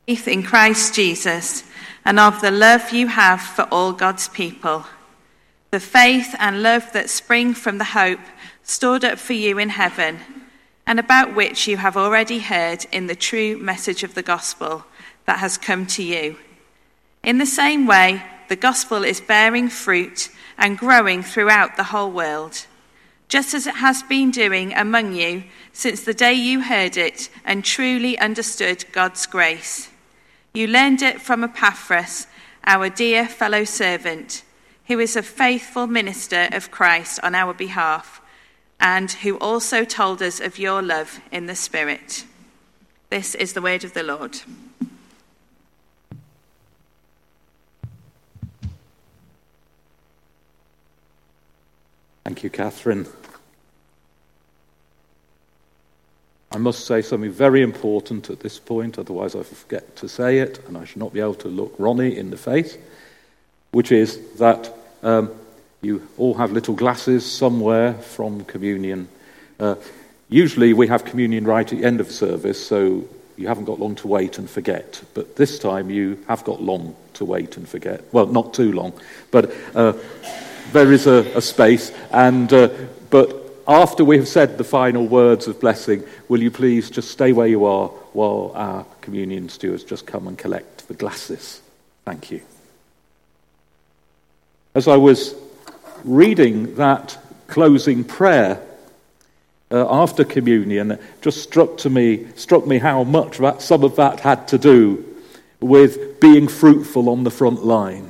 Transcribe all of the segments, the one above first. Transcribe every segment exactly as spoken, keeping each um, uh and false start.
Faith in Christ Jesus, and of the love you have for all God's people. The faith and love that spring from the hope stored up for you in heaven, and about which you have already heard in the true message of the gospel that has come to you. In the same way, the gospel is bearing fruit and growing throughout the whole world, just as it has been doing among you since the day you heard it and truly understood God's grace. You learned it from Epaphras, our dear fellow servant, who is a faithful minister of Christ on our behalf, and who also told us of your love in the Spirit. This is the word of the Lord. Thank you, Catherine. I must say something very important at this point, otherwise I forget to say it, and I should not be able to look Ronnie in the face, which is that um, you all have little glasses somewhere from communion. Uh, usually we have communion right at the end of the service, so you haven't got long to wait and forget. But this time you have got long to wait and forget. Well, not too long, but uh, there is a, a space. And uh, but after we have said the final words of blessing, will you please just stay where you are while our communion stewards just come and collect the glasses? Thank you. As I was reading that closing prayer uh, after communion, it just struck to me, struck me how much that some of that had to do with being fruitful on the front line.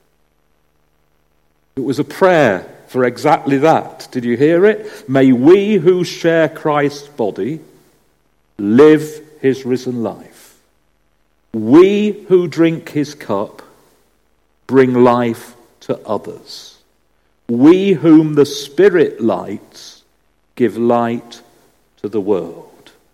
It was a prayer for exactly that. Did you hear it? May we who share Christ's body live his risen life. We who drink his cup bring life to others. We whom the Spirit lights give light to the world.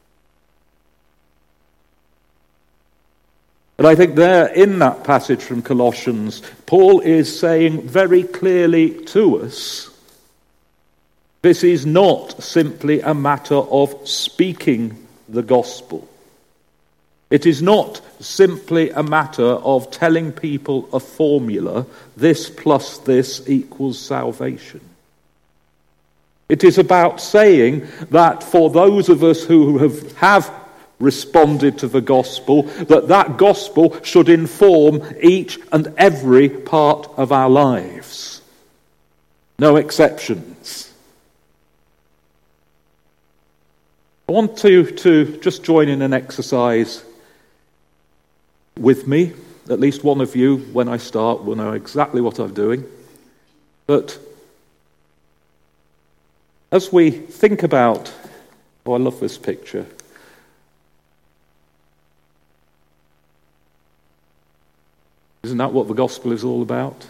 And I think there, in that passage from Colossians, Paul is saying very clearly to us, this is not simply a matter of speaking the gospel. It is not simply a matter of telling people a formula, this plus this equals salvation. It is about saying that for those of us who have, have responded to the gospel, that that gospel should inform each and every part of our lives. No exceptions. I want to, to just join in an exercise with me. At least one of you, when I start, will know exactly what I'm doing. But as we think about, oh, I love this picture. Isn't that what the gospel is all about?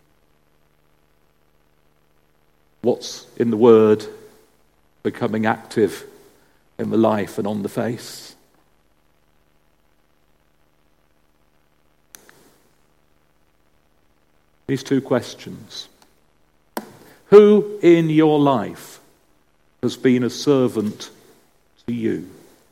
What's in the word becoming active in the life and on the face? These two questions. Who in your life has been a servant to you?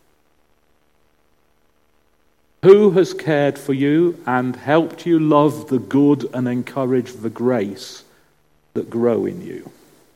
Who has cared for you and helped you love the good and encourage the grace that grow in you?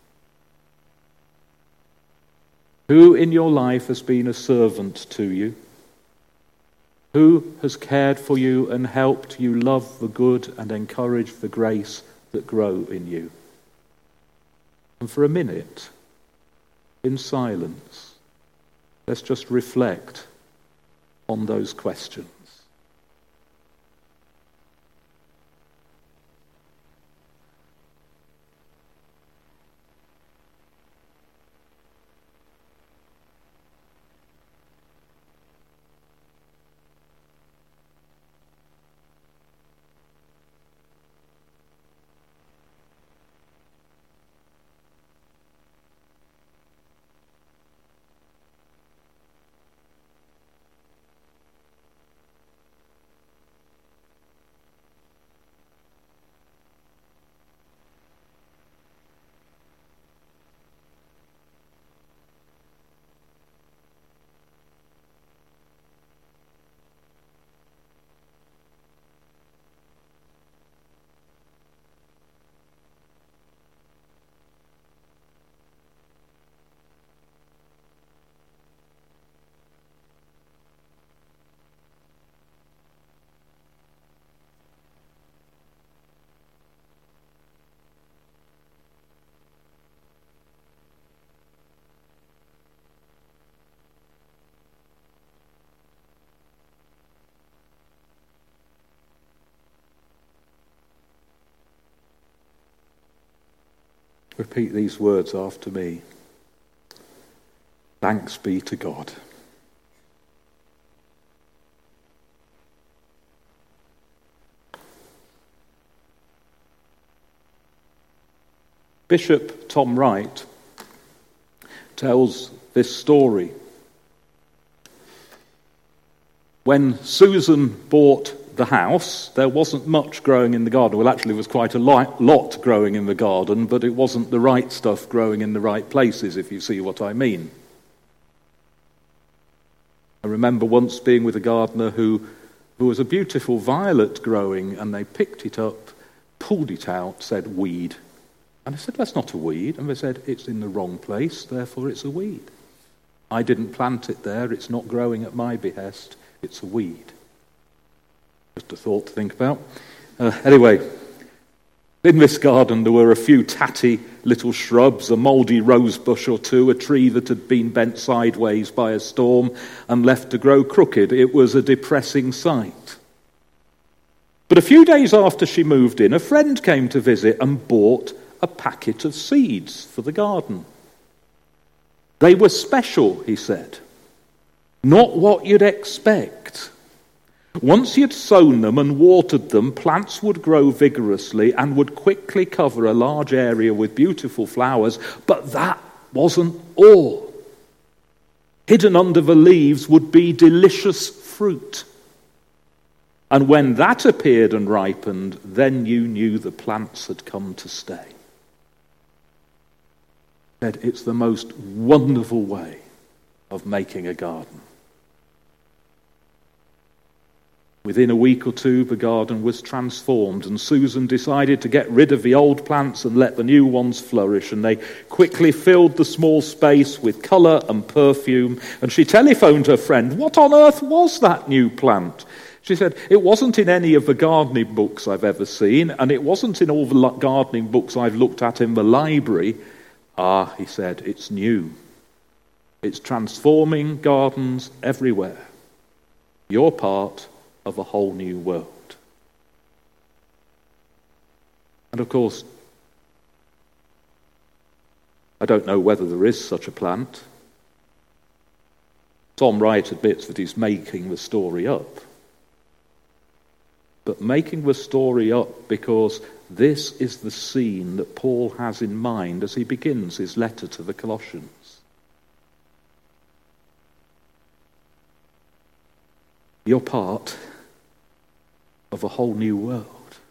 Who in your life has been a servant to you? Who has cared for you and helped you love the good and encourage the grace that grow in you? And for a minute, in silence, let's just reflect on those questions. Repeat these words after me. Thanks be to God. Bishop Tom Wright tells this story. When Susan bought the house, there wasn't much growing in the garden. Well, actually, there was quite a lot growing in the garden, but it wasn't the right stuff growing in the right places, if you see what I mean. I remember once being with a gardener who, who was a beautiful violet growing, and they picked it up, pulled it out, said, weed. And I said, that's not a weed. And they said, it's in the wrong place, therefore it's a weed. I didn't plant it there, it's not growing at my behest, it's a weed. Just a thought to think about. Uh, anyway, in this garden there were a few tatty little shrubs, a mouldy rose bush or two, a tree that had been bent sideways by a storm and left to grow crooked. It was a depressing sight. But a few days after she moved in, a friend came to visit and bought a packet of seeds for the garden. They were special, he said. Not what you'd expect. Once you'd sown them and watered them, plants would grow vigorously and would quickly cover a large area with beautiful flowers, but that wasn't all. Hidden under the leaves would be delicious fruit. And when that appeared and ripened, then you knew the plants had come to stay. Said it's the most wonderful way of making a garden. Within a week or two, the garden was transformed, and Susan decided to get rid of the old plants and let the new ones flourish, and they quickly filled the small space with colour and perfume, and she telephoned her friend, what on earth was that new plant? She said, it wasn't in any of the gardening books I've ever seen, and it wasn't in all the gardening books I've looked at in the library. Ah, he said, it's new. It's transforming gardens everywhere. You're part of a whole new world. And of course, I don't know whether there is such a plant. Tom Wright admits that he's making the story up. But making the story up because this is the scene that Paul has in mind as he begins his letter to the Colossians. You're part of a whole new world.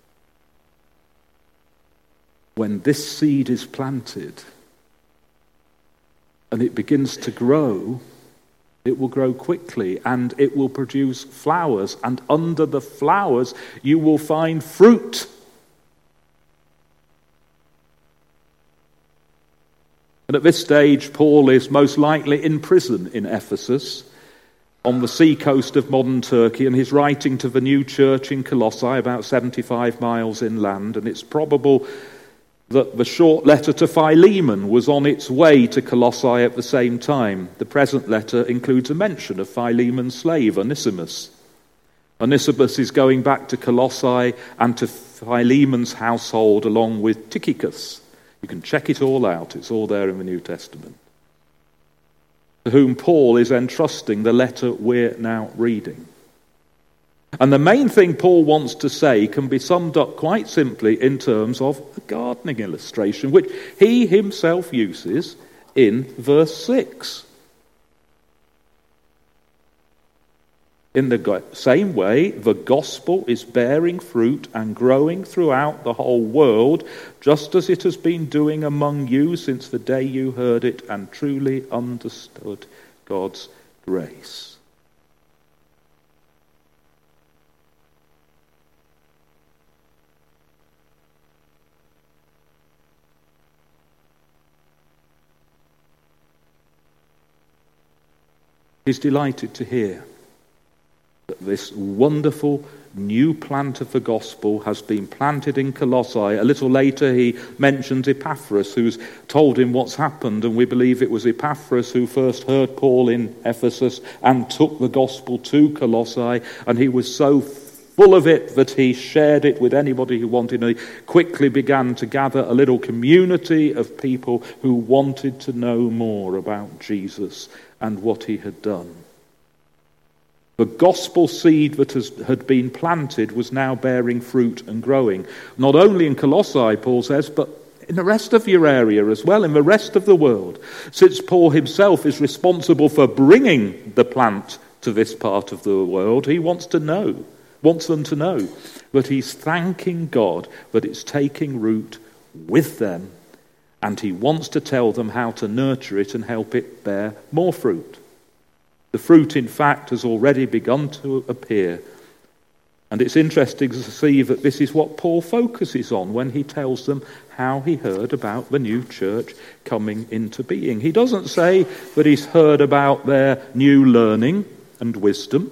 When this seed is planted and it begins to grow, it will grow quickly and it will produce flowers, and under the flowers you will find fruit. And at this stage, Paul is most likely in prison in Ephesus, on the sea coast of modern Turkey, and he's writing to the new church in Colossae, about seventy-five miles inland, and it's probable that the short letter to Philemon was on its way to Colossae at the same time. The present letter includes a mention of Philemon's slave, Onesimus. Onesimus is going back to Colossae and to Philemon's household along with Tychicus. You can check it all out. It's all there in the New Testament. To whom Paul is entrusting the letter we're now reading. And the main thing Paul wants to say can be summed up quite simply in terms of a gardening illustration, which he himself uses in verse six. In the same way, the gospel is bearing fruit and growing throughout the whole world, just as it has been doing among you since the day you heard it and truly understood God's grace. He's delighted to hear that this wonderful new plant of the gospel has been planted in Colossae. A little later he mentions Epaphras, who's told him what's happened, and we believe it was Epaphras who first heard Paul in Ephesus and took the gospel to Colossae, and he was so full of it that he shared it with anybody who wanted, and he quickly began to gather a little community of people who wanted to know more about Jesus and what he had done. The gospel seed that has, had been planted was now bearing fruit and growing. Not only in Colossae, Paul says, but in the rest of your area as well, in the rest of the world. Since Paul himself is responsible for bringing the plant to this part of the world, he wants to know, wants them to know that he's thanking God that it's taking root with them, and he wants to tell them how to nurture it and help it bear more fruit. The fruit, in fact, has already begun to appear. And it's interesting to see that this is what Paul focuses on when he tells them how he heard about the new church coming into being. He doesn't say that he's heard about their new learning and wisdom.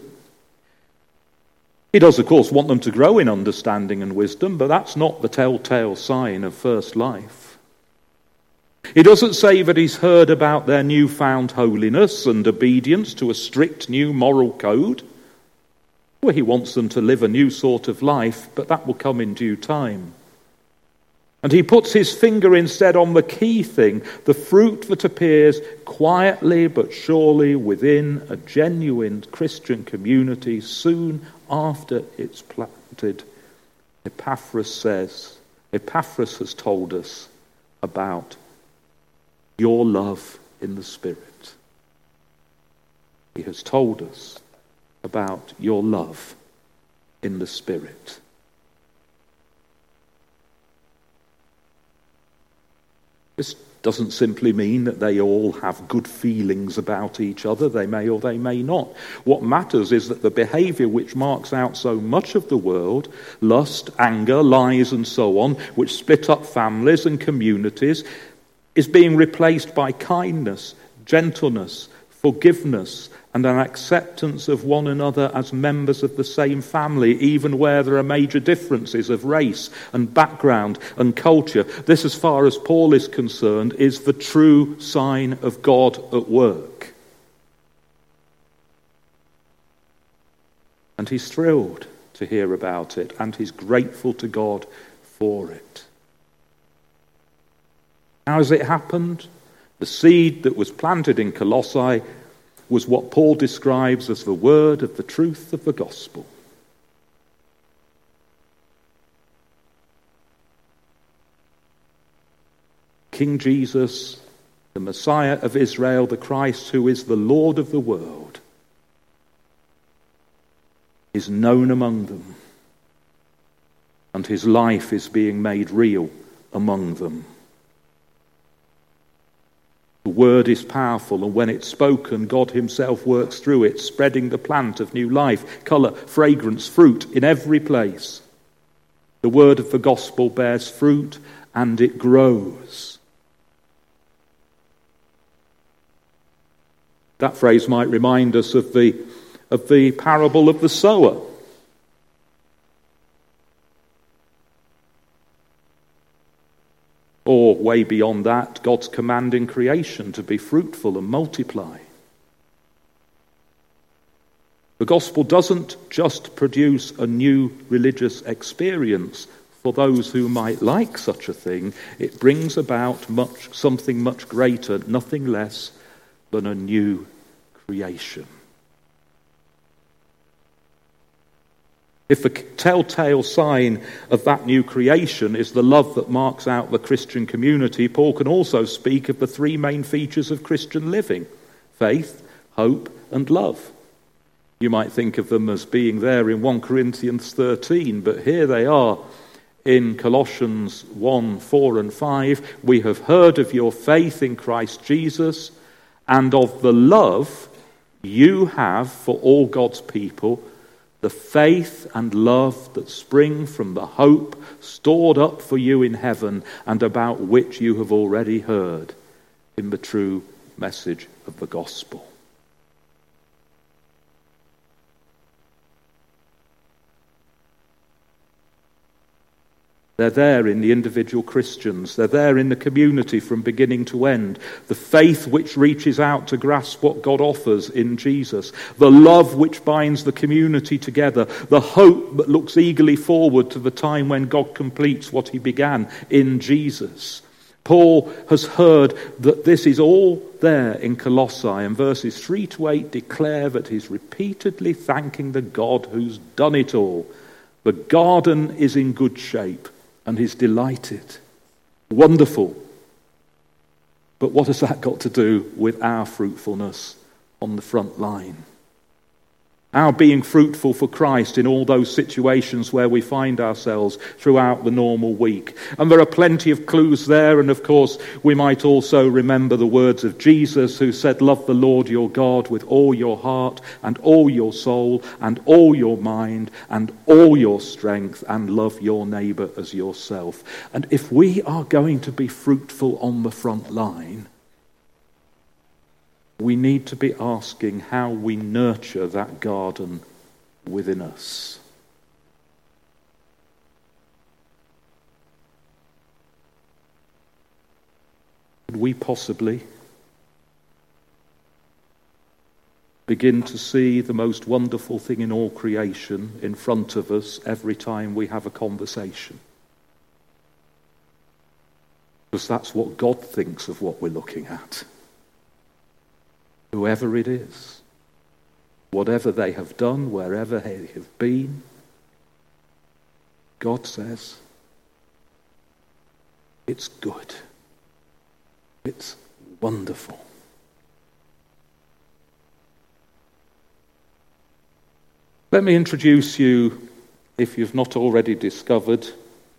He does, of course, want them to grow in understanding and wisdom, but that's not the telltale sign of first life. He doesn't say that he's heard about their newfound holiness and obedience to a strict new moral code. Well, he wants them to live a new sort of life, but that will come in due time. And he puts his finger instead on the key thing, the fruit that appears quietly but surely within a genuine Christian community soon after it's planted. Epaphras says, Epaphras has told us about your love in the Spirit. He has told us about your love in the Spirit. This doesn't simply mean that they all have good feelings about each other. They may or they may not. What matters is that the behavior which marks out so much of the world, lust, anger, lies, and so on, which split up families and communities, is being replaced by kindness, gentleness, forgiveness, and an acceptance of one another as members of the same family, even where there are major differences of race and background and culture. This, as far as Paul is concerned, is the true sign of God at work. And he's thrilled to hear about it, and he's grateful to God for it. How has it happened? The seed that was planted in Colossae was what Paul describes as the word of the truth of the gospel. King Jesus, the Messiah of Israel, the Christ who is the Lord of the world, is known among them, and his life is being made real among them. The word is powerful, and when it's spoken, God himself works through it, spreading the plant of new life, colour, fragrance, fruit in every place. The word of the gospel bears fruit and it grows. That phrase might remind us of the, of the parable of the sower. Or, way beyond that, God's command in creation to be fruitful and multiply. The gospel doesn't just produce a new religious experience for those who might like such a thing. It brings about much, something much greater, nothing less than a new creation. If the telltale sign of that new creation is the love that marks out the Christian community, Paul can also speak of the three main features of Christian living: faith, hope, and love. You might think of them as being there in First Corinthians thirteen, but here they are in Colossians one, four and five. We have heard of your faith in Christ Jesus and of the love you have for all God's people, the faith and love that spring from the hope stored up for you in heaven and about which you have already heard in the true message of the gospel. They're there in the individual Christians. They're there in the community from beginning to end. The faith which reaches out to grasp what God offers in Jesus. The love which binds the community together. The hope that looks eagerly forward to the time when God completes what he began in Jesus. Paul has heard that this is all there in Colossae, and verses three to eight declare that he's repeatedly thanking the God who's done it all. The garden is in good shape. And he's delighted. Wonderful. But what has that got to do with our fruitfulness on the front line? Our being fruitful for Christ in all those situations where we find ourselves throughout the normal week. And there are plenty of clues there. And of course, we might also remember the words of Jesus who said, love the Lord your God with all your heart and all your soul and all your mind and all your strength, and love your neighbour as yourself. And if we are going to be fruitful on the front line, we need to be asking how we nurture that garden within us. Could we possibly begin to see the most wonderful thing in all creation in front of us every time we have a conversation? Because that's what God thinks of what we're looking at. Whoever it is, whatever they have done, wherever they have been, God says, it's good. It's wonderful. Let me introduce you, if you've not already discovered,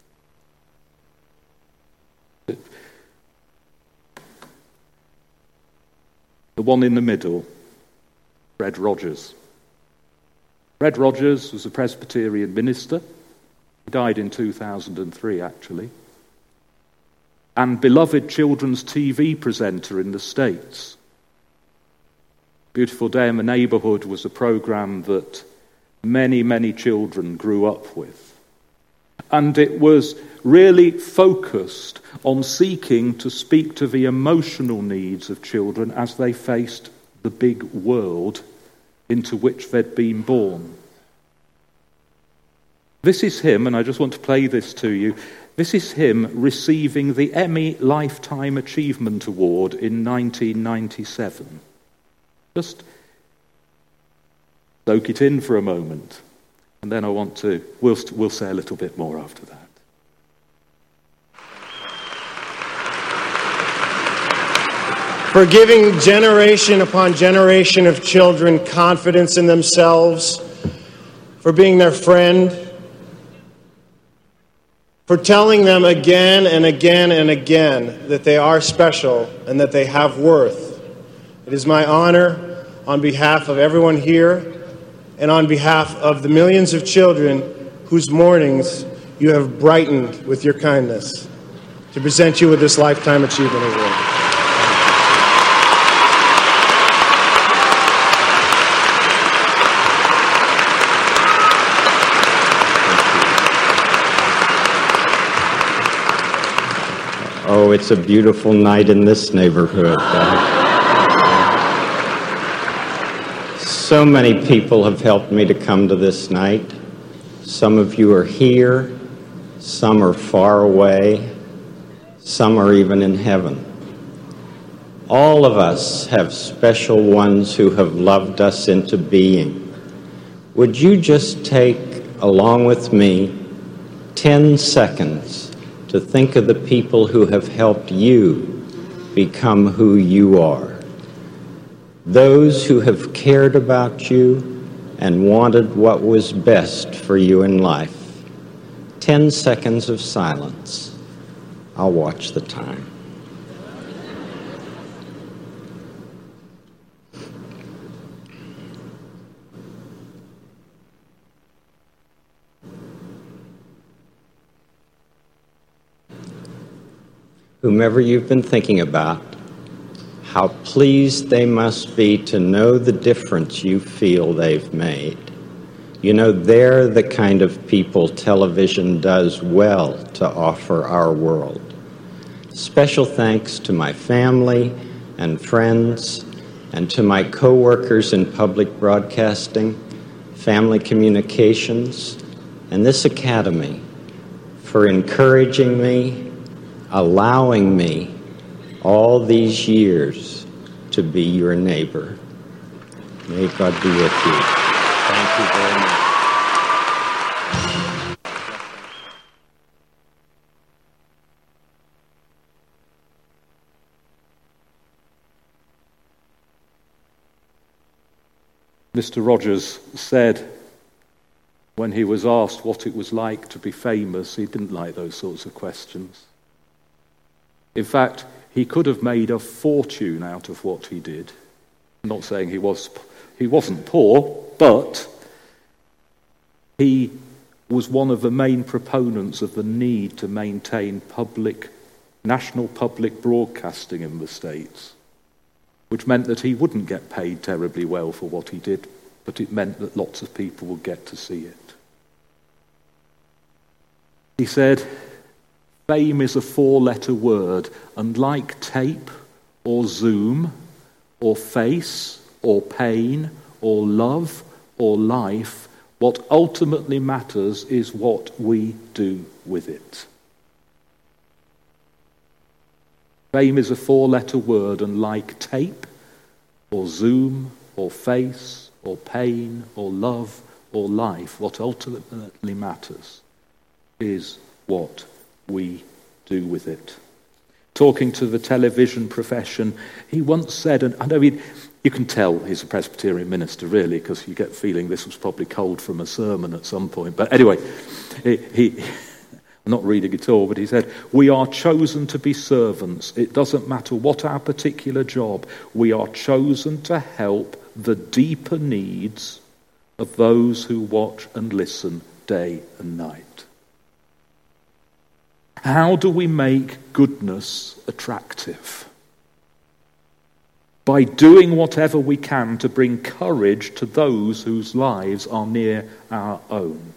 the one in the middle, Fred Rogers. Fred Rogers was a Presbyterian minister. He died in two thousand three, actually. And beloved children's T V presenter in the States. Beautiful Day in the Neighborhood was a program that many, many children grew up with. And it was really focused on seeking to speak to the emotional needs of children as they faced the big world into which they'd been born. This is him, and I just want to play this to you. This is him receiving the Emmy Lifetime Achievement Award in nineteen ninety-seven. Just soak it in for a moment, and then I want to, we'll, we'll say a little bit more after that. For giving generation upon generation of children confidence in themselves, for being their friend, for telling them again and again and again that they are special and that they have worth. It is my honor, on behalf of everyone here and on behalf of the millions of children whose mornings you have brightened with your kindness, to present you with this Lifetime Achievement Award. Oh, it's a beautiful night in this neighborhood. So many people have helped me to come to this night. Some of you are here, some are far away, some are even in heaven. All of us have special ones who have loved us into being. Would you just take, along with me, ten seconds to think of the people who have helped you become who you are? Those who have cared about you and wanted what was best for you in life. Ten seconds of silence. I'll watch the time. Whomever you've been thinking about, how pleased they must be to know the difference you feel they've made. You know, they're the kind of people television does well to offer our world. Special thanks to my family and friends and to my co-workers in public broadcasting, family communications, and this academy for encouraging me, allowing me all these years to be your neighbor. May God be with you. Thank you very much. Mister Rogers said when he was asked what it was like to be famous, he didn't like those sorts of questions. In fact, he could have made a fortune out of what he did. I'm not saying he was, he wasn't poor, but he was one of the main proponents of the need to maintain public, national public broadcasting in the States, which meant that he wouldn't get paid terribly well for what he did, but it meant that lots of people would get to see it. He said, fame is a four-letter word, and like tape or Zoom or face or pain or love or life, what ultimately matters is what we do with it. Fame is a four-letter word, and like tape or Zoom or face or pain or love or life, what ultimately matters is what we do with it. Talking to the television profession, he once said, and I mean, you can tell he's a Presbyterian minister, really, because you get the feeling this was probably culled from a sermon at some point. But anyway, he, he I'm not reading it all, but he said, we are chosen to be servants. It doesn't matter what our particular job. We are chosen to help the deeper needs of those who watch and listen day and night. How do we make goodness attractive? By doing whatever we can to bring courage to those whose lives are near our own.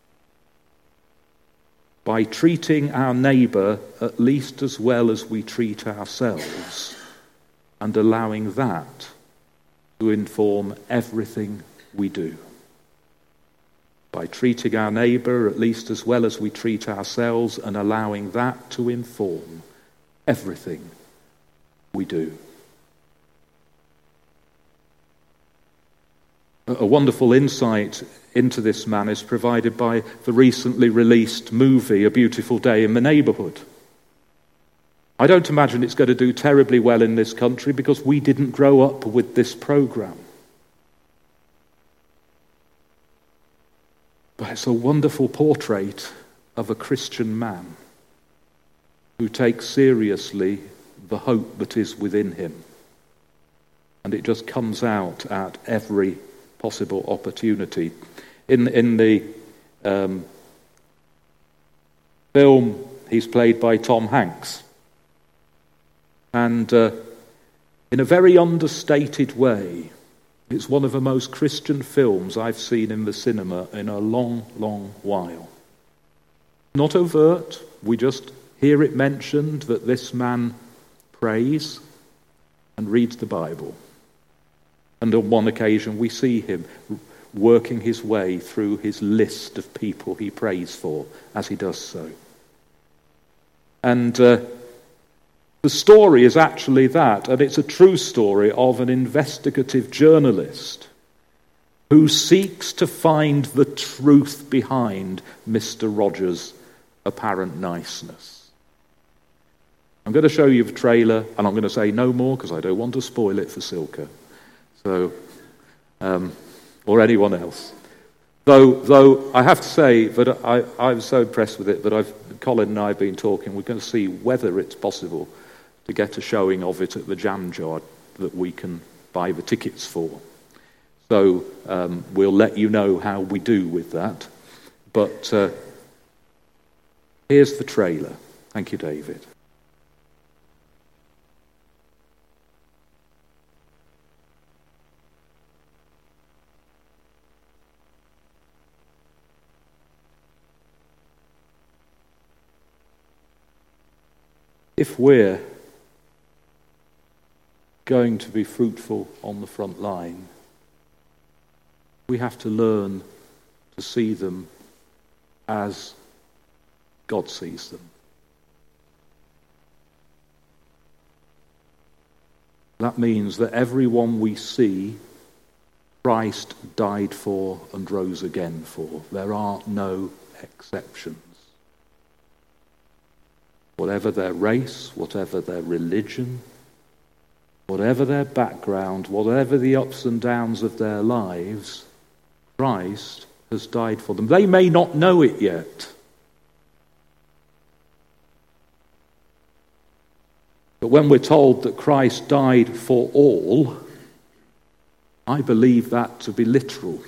By treating our neighbour at least as well as we treat ourselves, and allowing that to inform everything we do. By treating our neighbour at least as well as we treat ourselves, and allowing that to inform everything we do. A wonderful insight into this man is provided by the recently released movie, A Beautiful Day in the Neighbourhood. I don't imagine it's going to do terribly well in this country because we didn't grow up with this programme. But it's a wonderful portrait of a Christian man who takes seriously the hope that is within him. And it just comes out at every possible opportunity. In, in the um, film, he's played by Tom Hanks. And uh, in a very understated way, it's one of the most Christian films I've seen in the cinema in a long, long while. Not overt, we just hear it mentioned that this man prays and reads the Bible. And on one occasion we see him working his way through his list of people he prays for as he does so. And uh, the story is actually that, and it's a true story of an investigative journalist who seeks to find the truth behind Mister Rogers' apparent niceness. I'm going to show you the trailer, and I'm going to say no more because I don't want to spoil it for Silke, so um, or anyone else. Though, though I have to say that I, I was so impressed with it that I've, Colin and I have been talking. We're going to see whether it's possible to get a showing of it at the Jam Jar that we can buy the tickets for. So um, we'll let you know how we do with that. But uh, here's the trailer. Thank you, David. If we're going to be fruitful on the front line, we have to learn to see them as God sees them. That means that everyone we see, Christ died for and rose again for. There are no exceptions. Whatever their race, whatever their religion, whatever their background, whatever the ups and downs of their lives, Christ has died for them. They may not know it yet. But when we're told that Christ died for all, I believe that to be literal.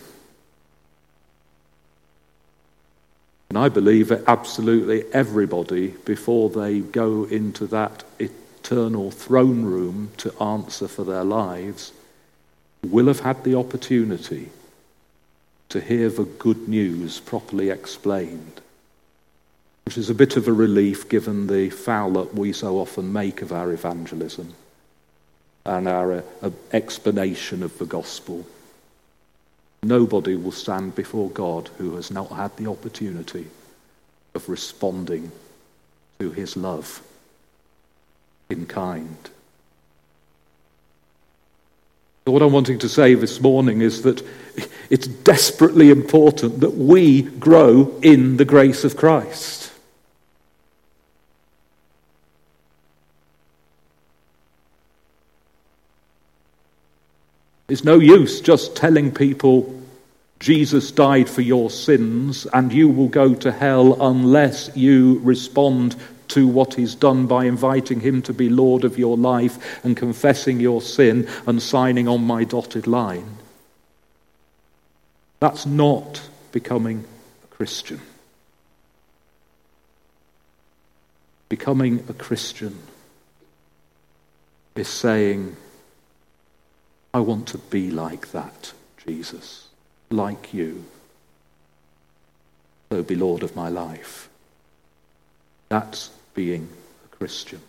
And I believe that absolutely everybody, before they go into that eternal throne room to answer for their lives, will have had the opportunity to hear the good news properly explained, which is a bit of a relief given the foul up we so often make of our evangelism and our uh, uh, explanation of the gospel. Nobody will stand before God who has not had the opportunity of responding to his love in kind. So what I'm wanting to say this morning is that it's desperately important that we grow in the grace of Christ. It's no use just telling people Jesus died for your sins and you will go to hell unless you respond to what he's done by inviting him to be Lord of your life and confessing your sin and signing on my dotted line. That's not becoming a Christian. Becoming a Christian is saying, I want to be like that, Jesus, like you. So be Lord of my life. That's being a Christian.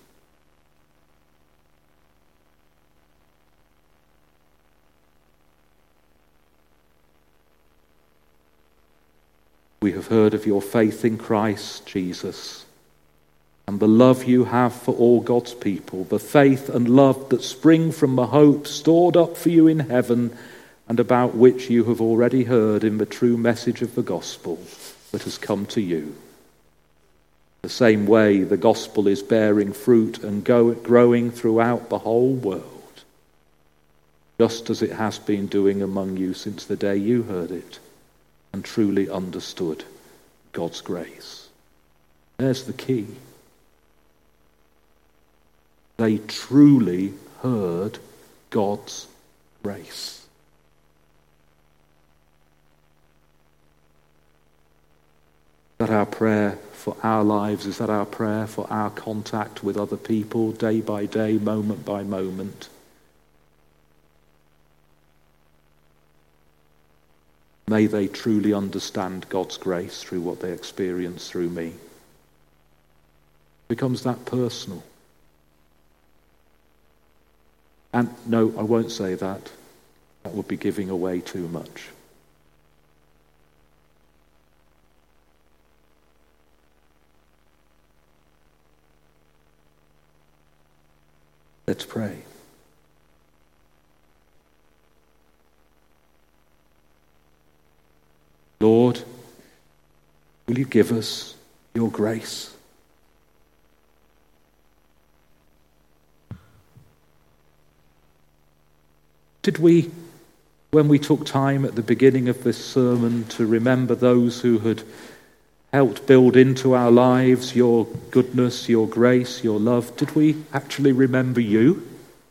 We have heard of your faith in Christ Jesus and the love you have for all God's people, the faith and love that spring from the hope stored up for you in heaven and about which you have already heard in the true message of the gospel that has come to you. The same way the gospel is bearing fruit and go, growing throughout the whole world, just as it has been doing among you since the day you heard it and truly understood God's grace. There's the key. They truly heard God's grace. Is that our prayer for our lives? Is that our prayer for our contact with other people, day by day, moment by moment? May they truly understand God's grace through what they experience through me. It becomes that personal. And no, I won't say that. That would be giving away too much. Let's pray. Lord, will you give us your grace? Did we, when we took time at the beginning of this sermon to remember those who had helped build into our lives your goodness, your grace, your love, did we actually remember you?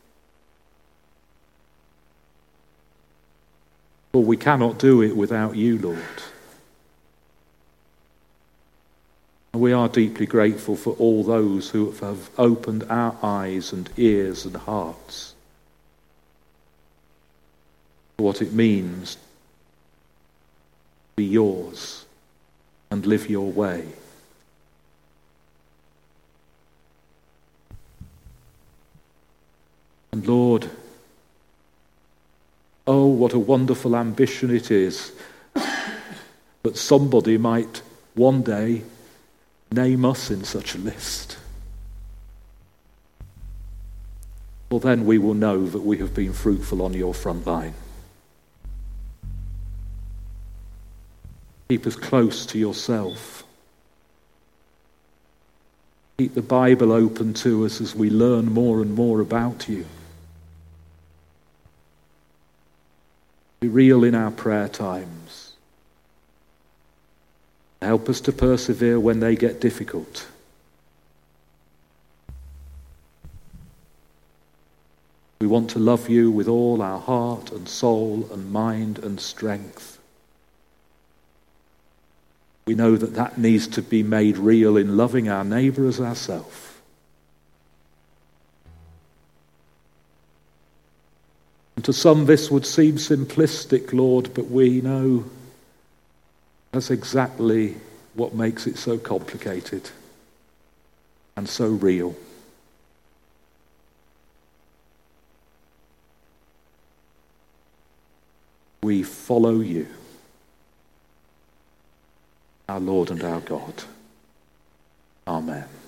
For we cannot do it without you, Lord. And we are deeply grateful for all those who have opened our eyes and ears and hearts for what it means to be yours and live your way. what a wonderful ambition it is. But somebody might one day name us in such a list. Well, then we will know that we have been fruitful on your front line. Keep us close to yourself. Keep the Bible open to us as we learn more and more about you. Be real in our prayer times. Help us to persevere when they get difficult. We want to love you with all our heart and soul and mind and strength. We know that that needs to be made real in loving our neighbour as ourselves. And to some this would seem simplistic, Lord, but we know that's exactly what makes it so complicated and so real. We follow you, our Lord and our God. Amen.